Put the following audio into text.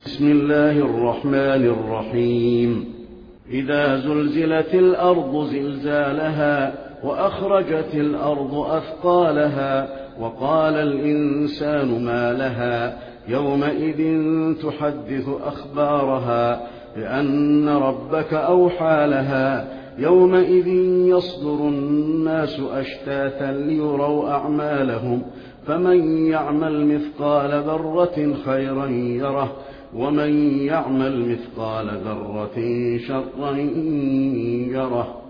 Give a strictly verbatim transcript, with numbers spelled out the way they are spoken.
بسم الله الرحمن الرحيم. إذا زلزلت الأرض زلزالها وأخرجت الأرض أثقالها وقال الإنسان ما لها يومئذ تحدث أخبارها بأن ربك أوحى لها يومئذ يصدر الناس أشتاتا ليروا أعمالهم فمن يعمل مثقال ذرة خيرا يره ومن يعمل مثقال ذرة شرا يره.